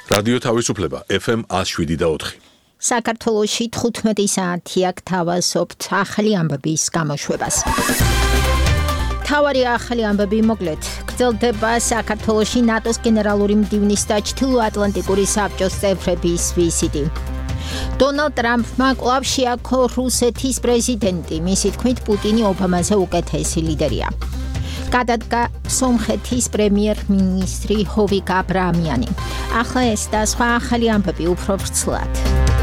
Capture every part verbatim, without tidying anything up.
რადიო თავისუფლება ეფ ემ one oh seven და four. საქართველოში თხუთმეტი საათია გთავაზობთ ახალი ამბების გამოშვებას. თავარი ახალი ამბები მოკლედ. გრძელდება საქართველოში ნატოს გენერალური მდივნის და ჩრდილოატლანტიკური საბჭოს წევრების ვიზიტი. დონალდ ტრამპმა კვლავ შეაქო რუსეთის პრეზიდენტი, მისი თქმით პუტინი ობამაზე უკეთესი ლიდერია. გადადგა სომხეთის პრემიერ-მინისტრი ჰოვიკ აბრამიანი. ახლა ეს და სხვა ახალი ამბები უფრო ვრცლად.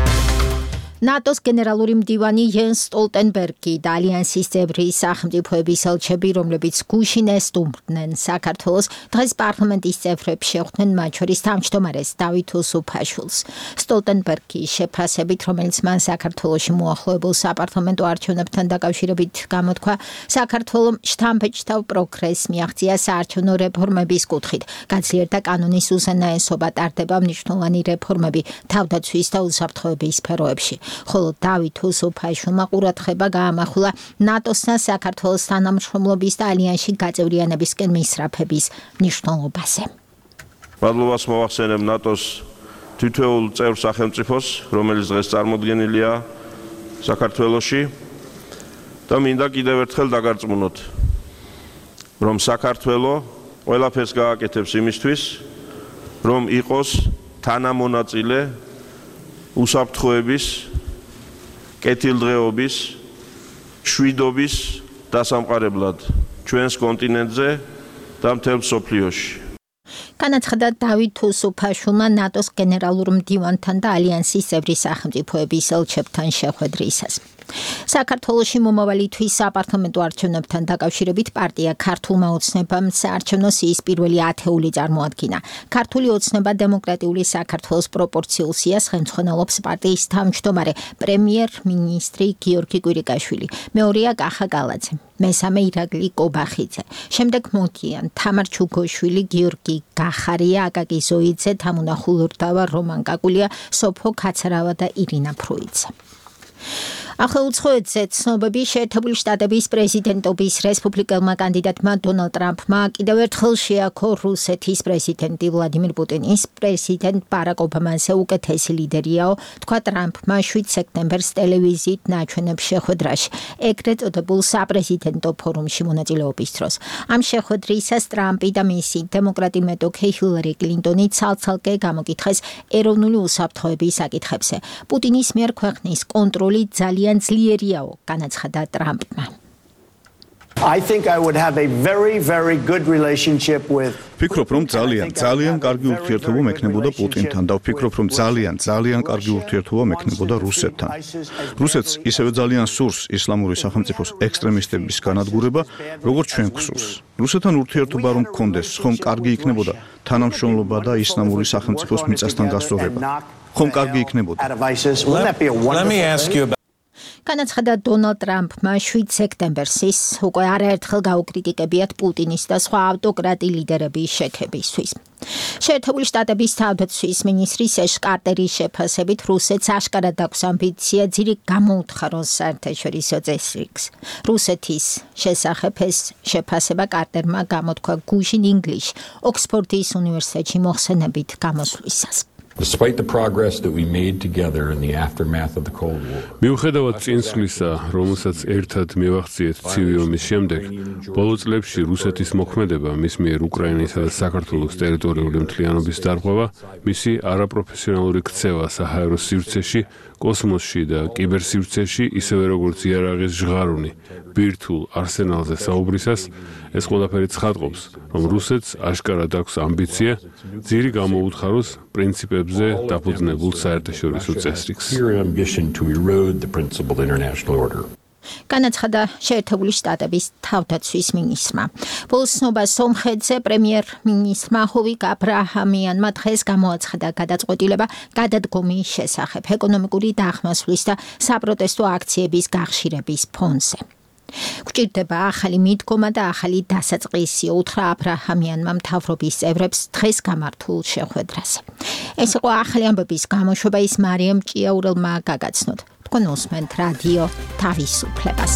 ნატოს გენერალური მდივანი იენს სტოლტენბერგი და ალიანსის წევრი სახელმწიფოების ელჩები, რომლებიც გუშინ ესტუმრდნენ საქართველოს, დღეს პარლამენტის წევრებს შეხვდნენ, მათ შორის თავმჯდომარეს დავით უსუფაშვილს. სტოლტენბერგის შეფასებით, რომელიც მან საქართველოში მოახლოებულ საპარლამენტო არჩევნებთან დაკავშირებით გამოთქვა, საქართველომ შთამბეჭდავ პროგრესს მიაღწია საარჩევნო რეფორმების კუთხით. გაძლიერდა კანონის უზენაესობა, ტარდება მნიშვნელოვანი რეფორმები თავდაცვის და უსაფრთხოების სფეროებში. ხოლო დავით უსუფაშვილმა ყურადღება გაამახვილა ნატოსთან საქართველოს თანამშრომლობის და ალიანსში გაწევრიანებისკენ მისწრაფების მნიშვნელობაზე. მადლობას მოვახსენებ ნატოს თითოეულ წევრ სახელმწიფოს, რომელიც დღეს წარმოდგენილია საქართველოში და მინდა კიდევ ერთხელ დაგარწმუნოთ, რომ საქართველო ყველაფერს გააკეთებს იმისთვის, რომ იყოს თანამონაწილე უსაფრთხოების, კეთილდღეობის, შვიდობის დასამყარებლად ჩვენს კონტინენტზე და მთელ მსოფლიოში. განაცხადა დავით უსუფაშვილმა ნატოს გენერალურ მდივანთან და ალიანსის წევრი სახელმწიფოების ელჩებთან შეხვედრისას. საქართველოში მომავალი თვის საპარლამენტო არჩევნებთან დაკავშირებით პარტია ქართულმა ოცნებამ საარჩევნო სიის პირველი ათეული წარმოადგინა. ქართული ოცნება დემოკრატიული საქართველოს პროპორციულ სიას ხელმძღვანელობს პარტიის თავმჯდომარე პრემიერ-მინისტრი გიორგი კვირიკაშვილი, მეორეა კახა კალაძე, მესამე ირაკლი კობახიძე, შემდეგ მოდიან თამარ ჩუგოშვილი, გიორგი გახარია, აკაკი ზოიძე, თამუნახულ ურდავა, რომან კაკულია, სოფო ქაცარავა და ირინა ფრუიძე. ახლა უცხოეთზე ცნობები შეერთებული შტატების პრეზიდენტობის რესპუბლიკელმა კანდიდატმა დონალდ ტრამპმა კიდევ ერთხელ შეაქო რუსეთის პრეზიდენტი ვლადიმირ პუტინის პრეზიდენტ ბარაკ ობამაზე უკეთესი ლიდერიაო, თქვა ტრამპმა შვიდ სექტემბერს ტელევიზიით ნაჩვენებ შეხვედრაში, ეგრეთ წოდებულ საპრეზიდენტო ფორუმში მონაწილეობის დროს. ამ შეხვედრისას ტრამპი და მისი დემოკრატი მეტოქე ჰილარი კლინტონი ცალ-ცალკე გამოკითხეს ეროვნული უსაფრთხოების საკითხებზე. პუტინის მიერ ქვეყნის კონტროლი ძალიან ძლიერიაო, განაცხადა ტრამპმა. I think I would have a very very good relationship with ვფიქრობ, რომ ძალიან, ძალიან კარგი ურთიერთობა მექნებოდა პუტინთან და ვფიქრობ, რომ ძალიან, ძალიან კარგი ურთიერთობა მექნებოდა რუსეთთან. რუსეთს ისევე ძალიან სურს ისლამური სახელმწიფოს ექსტრემისტების განადგურება, როგორც ჩვენ გვსურს. რუსეთთან ურთიერთობა რომ გქონდეს, ხომ კარგი იქნებოდა თანამშრომლობა და ისლამური სახელმწიფოს მიწასთან გასწორება. ხომ კარგი იქნებოდა. Let me ask you განაცხადა დონალდ ტრამპმა შვიდ სექტემბერს ის უკვე არაერთხელ გაუკრიტიკებიათ პუტინის და სხვა ავტოკრატი ლიდერების შექებისთვის. შეერთებული შტატების თავდაცვის მინისტრი სეშ კარტერის შეფასებით რუსეთს აშკარად აქვს ამბიცია ძირი გამოუთხაროს საერთაშორისო წესრიგს. რუსეთის შესახებ ეს შეფასება კარტერმა გამოთქვა გუშინ ინგლისში ოქსფორდის უნივერსიტეტში მოხსენებით გამოსვლისას. Despite the progress that we made together in the aftermath of the Cold War. მიუხედავად წინსვლისა, რომელსაც ერთად მივახციეთ ცივი ომის შემდეგ, ბოლო წლებში რუსეთის მოქმედება მის მიერ უკრაინისა და საქართველოს ტერიტორიული მთლიანობის დარღვევა, მისი არაპროფესიონალური ქცევა საჰაერო სივრცეში, კოსმოსში და კიბერსივრცეში, ისევე როგორც იარაღის ჟღარუნი, ბირთვულ არსენალზე საუბრისას, ეს ყველაფერი ცხადყოფს, რომ რუსეთს აშკარად აქვს ამბიცია ძირი გამოუთხაროს პრინციპებზე დაფუძნებულ საერთაშორისო წესრიგს. განაცხადა შეერთებული შტატების თავდაცვის მინისტრმა. ბოლოსნობა სომხეთზე პრემიერ-მინისტრმა ჰოვიკ აბრაჰამიანმა დღეს გამოაცხადა გადაწყვეტილება გადადგომის შესახებ ეკონომიკური დახმასვლის და საპროტესტო აქციების გახშირების ფონზე. გვჭირდება ახალი მიდგომა და ახალი დასაწყისი, უთხრა აბრაჰამიანმა მთავრობის წევრებს დღეს გამართულ შეხვედრაზე. ეს იყო ახალი ამბების გამოშვება, ის მარიამ ჭიაურელმა გაგაცნოთ. თქვენ უსმენთ რადიო თავისუფლებას.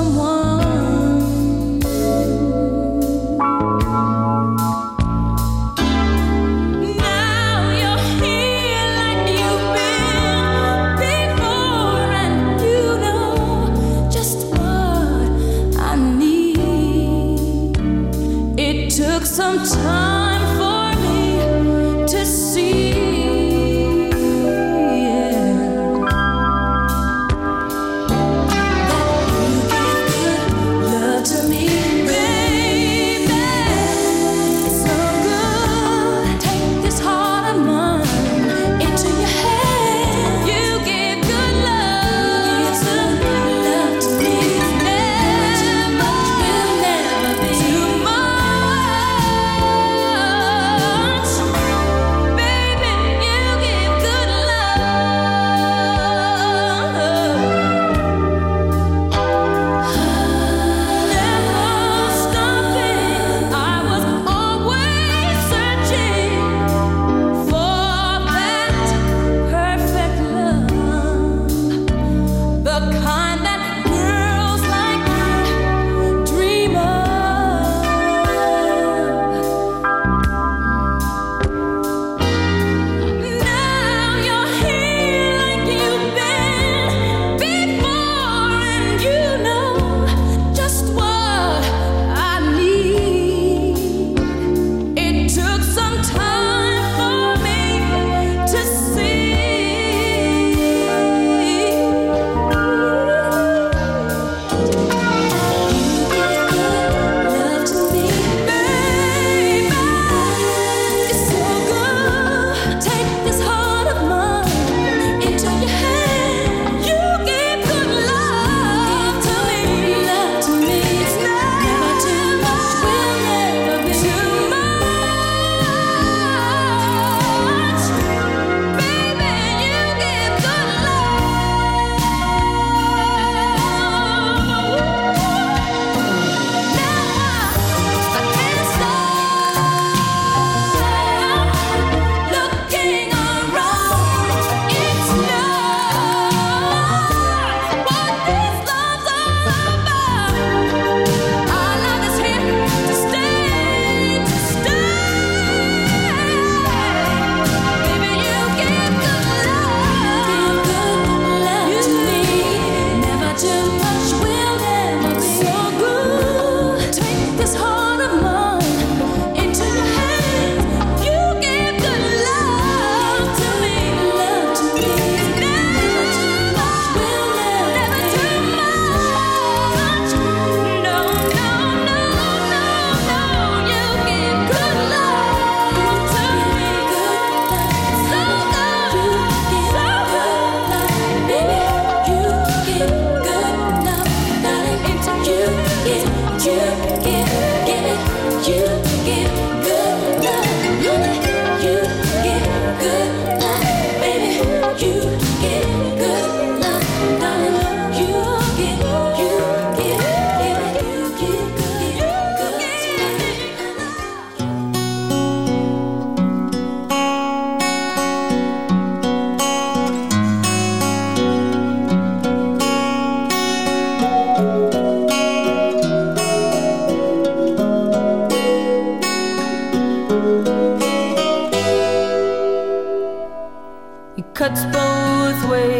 cuts both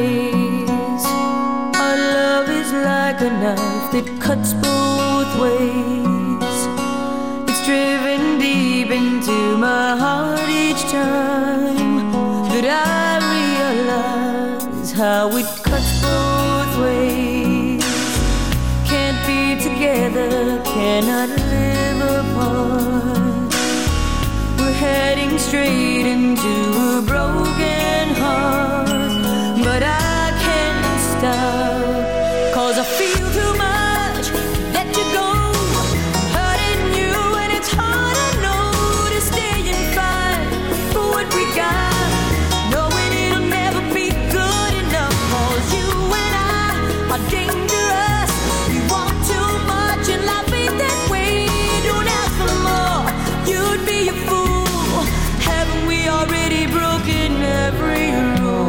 ways. Our love is like a knife that cuts both ways. It's driven deep into my heart each time that I realize how it cuts both ways. Can't be together, cannot live apart. We're heading straight into a broken heart, but I can't stop, 'cause I feel too much to let you go. Hurting you and it's hard, I know, to stay and fight for what we got, knowing it'll never be good enough, 'cause you and I are dangerous. We want too much and life ain't that way. Don't ask for more, you'd be a fool. Haven't we already broken every rule?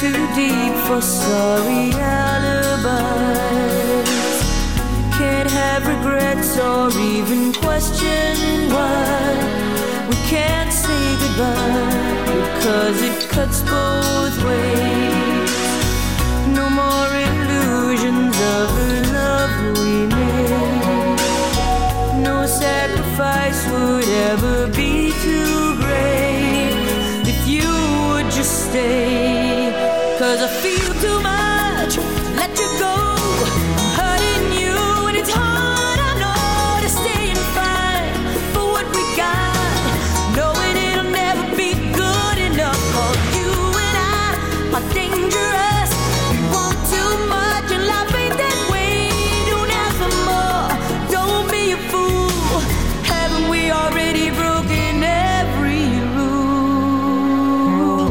too deep for sorry alibis. Can't have regrets or even question why we can't say goodbye, because it cuts both ways. No more illusions of the love we made. No sacrifice would ever be too great if you would just stay. 'Cause I feel too much to let you go. I'm hurting you and it's hard, I know, to stay and fight for what we got, knowing it'll never be good enough. 'Cause you and I are dangerous. We want too much and life ain't that way. Don't ask for more, don't be a fool. Haven't we already broken every rule?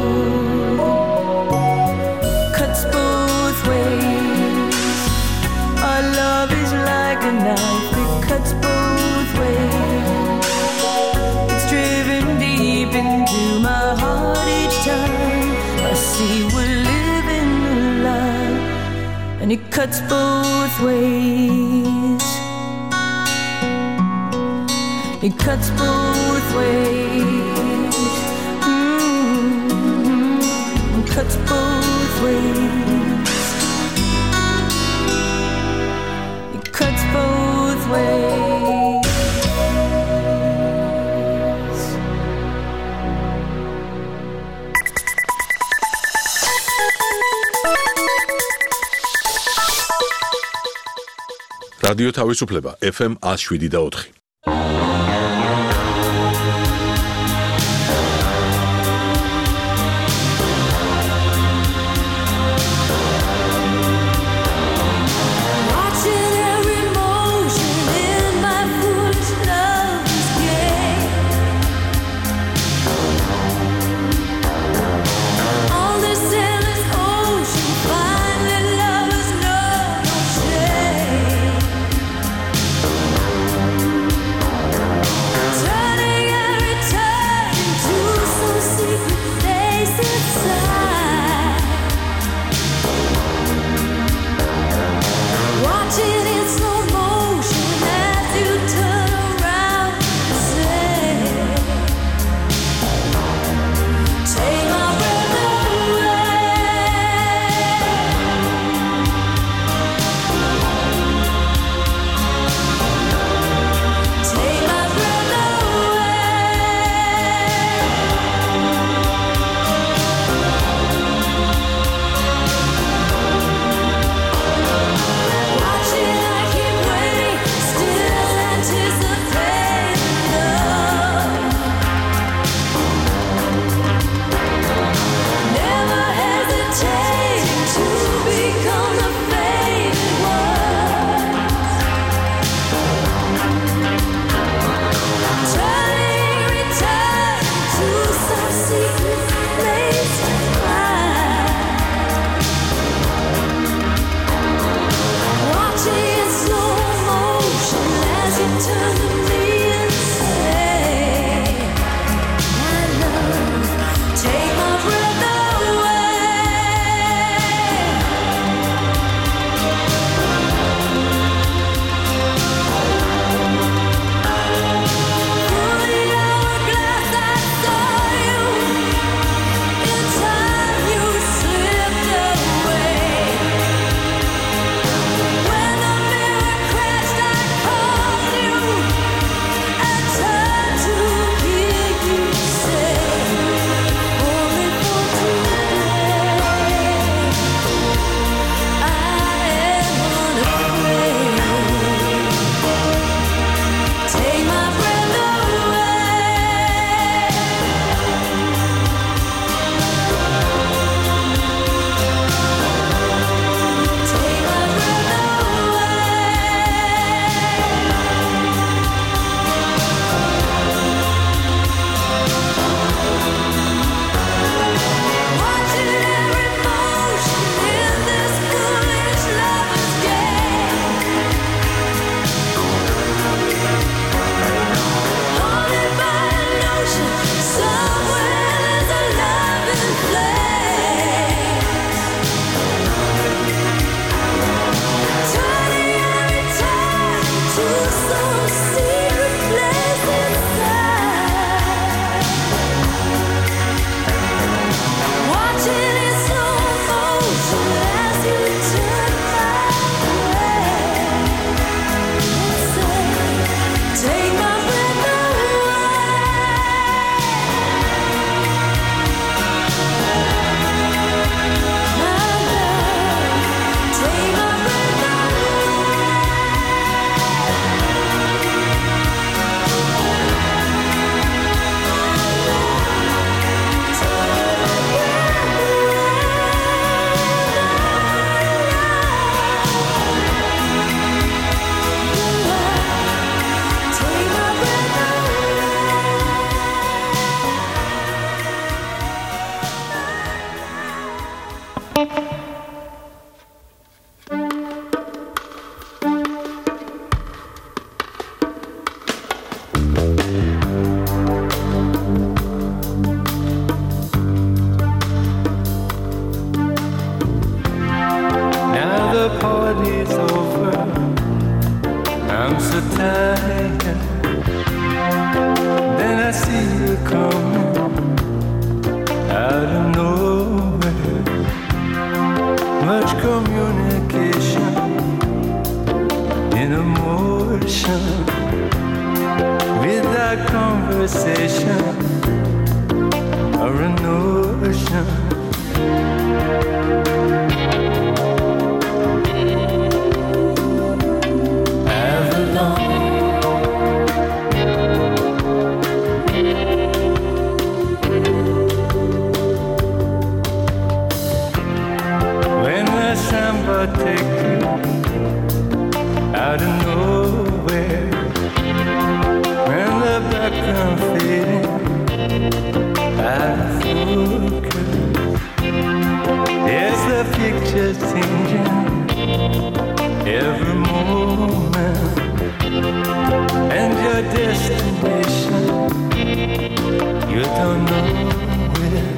Cuts both ways. Our love is like a knife that cuts both ways. It's driven deep into my heart each time I see we're living a lie, and it cuts both ways. It cuts both ways. Mm-hmm. It cuts both ways. It cuts both ways. რადიო თავისუფლება ეფ ემ one oh seven და four. Watching every motion in my foolish love's game. On this endless ocean, finally lovers know no shame. much communication in emotion without conversation or a notion. Take you out of nowhere when the background fading out of focus. There's the picture changing every moment, and your destination you don't know where.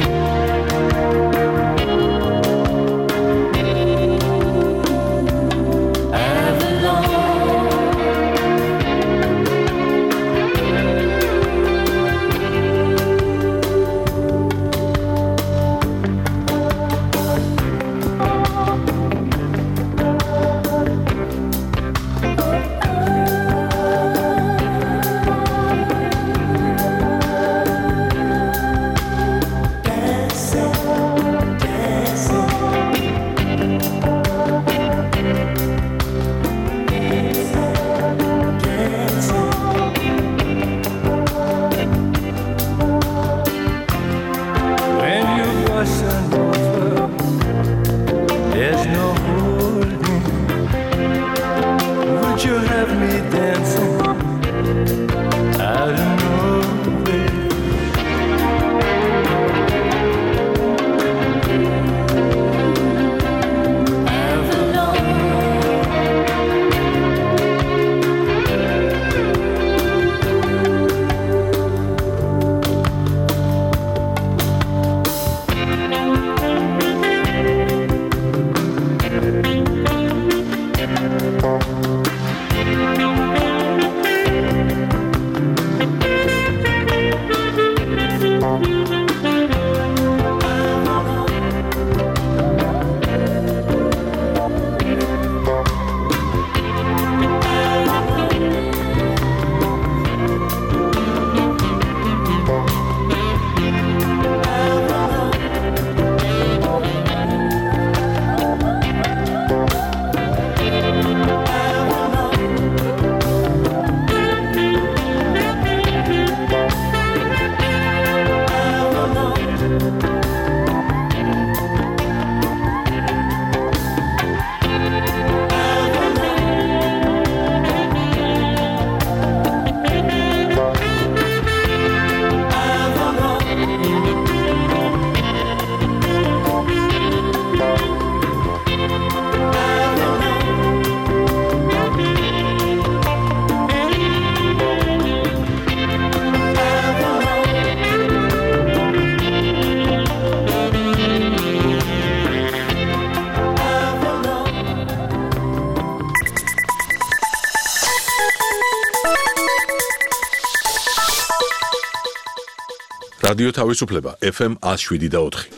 რადიო თავისუფლება ეფ ემ one oh seven და four.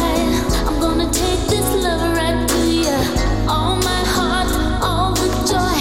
All my heart, all the joy.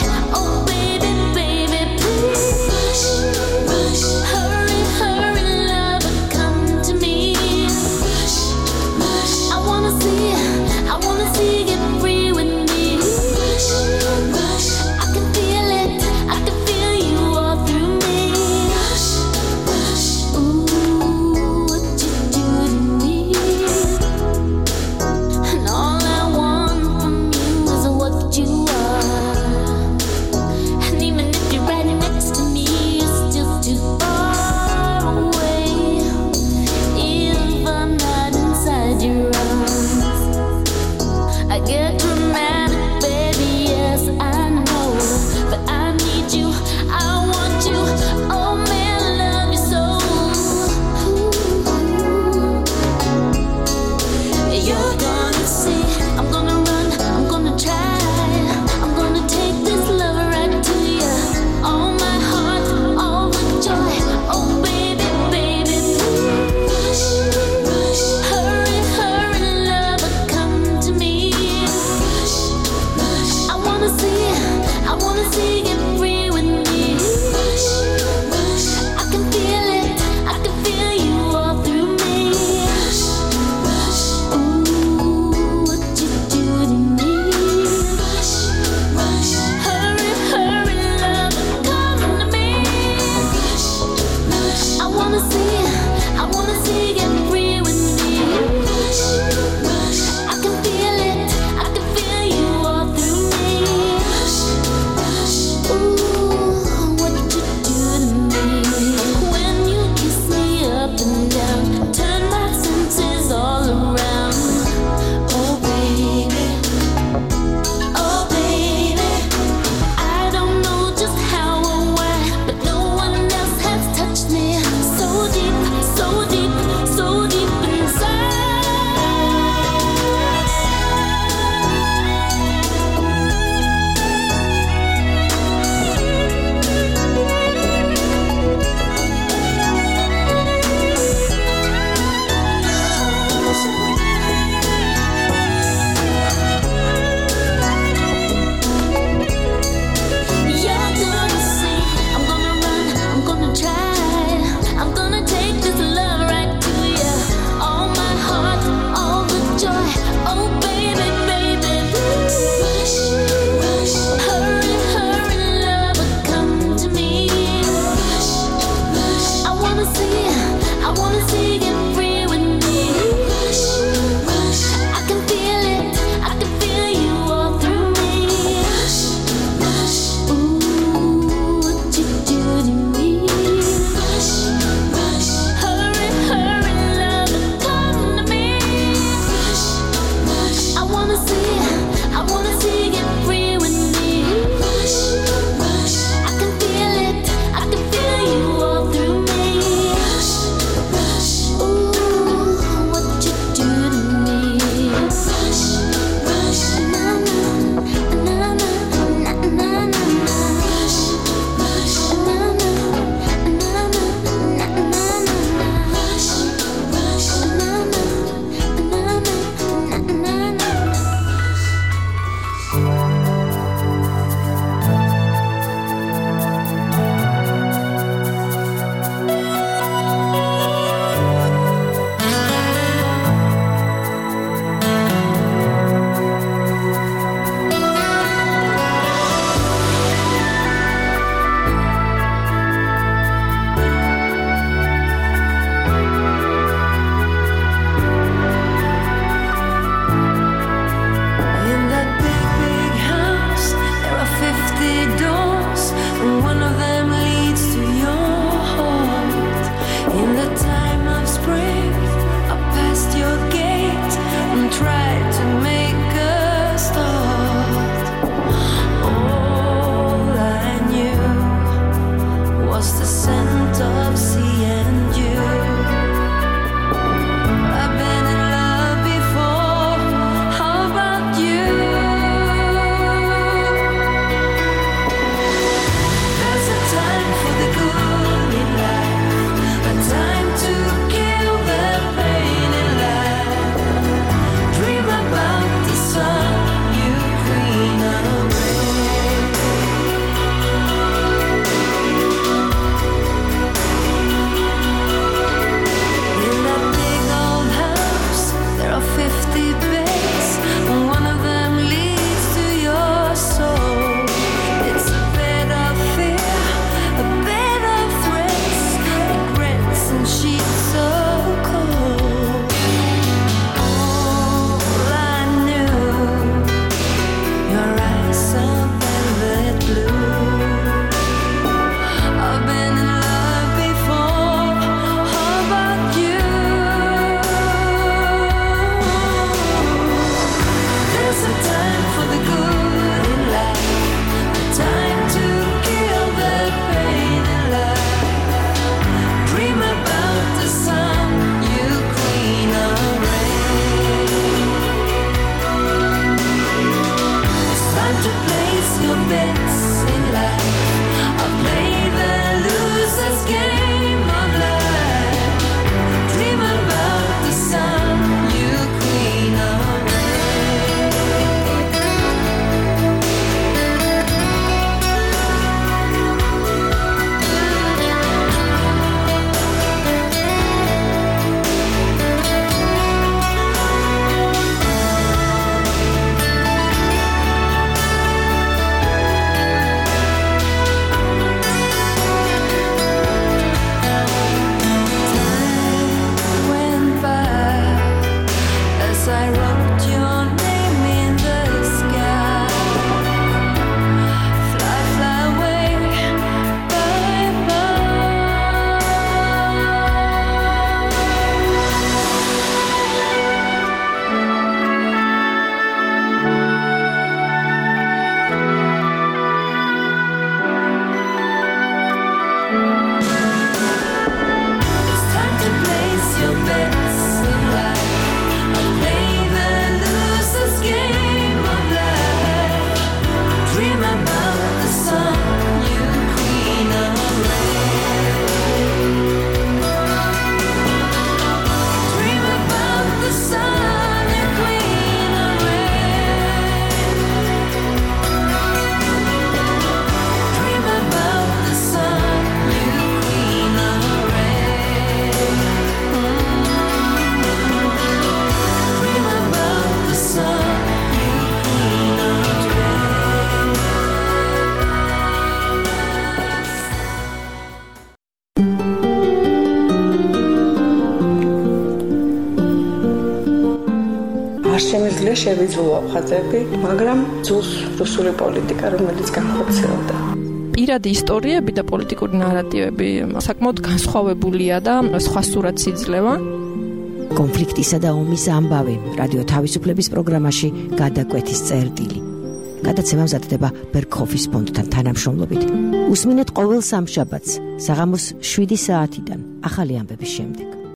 არ შემიძლია შევიძულო ხაზები, მაგრამ ძულს რუსული პოლიტიკა, რომელიც განხორციელდა. პირადი ისტორიები და პოლიტიკური ნარატივები საკმაოდ განსხვავებულია და სხვა სურათს იძლევა. კონფლიქტისა და ომის ამბავი რადიო თავისუფლების პროგრამაში გადაკვეთის წერტილი. გადაცემა მზადდება ბერქოფის ფონდთან თანამშრომლობით. უსმინეთ ყოველ სამშაბათს საღამოს შვიდი საათიდან ახალი ამბების შემდეგ.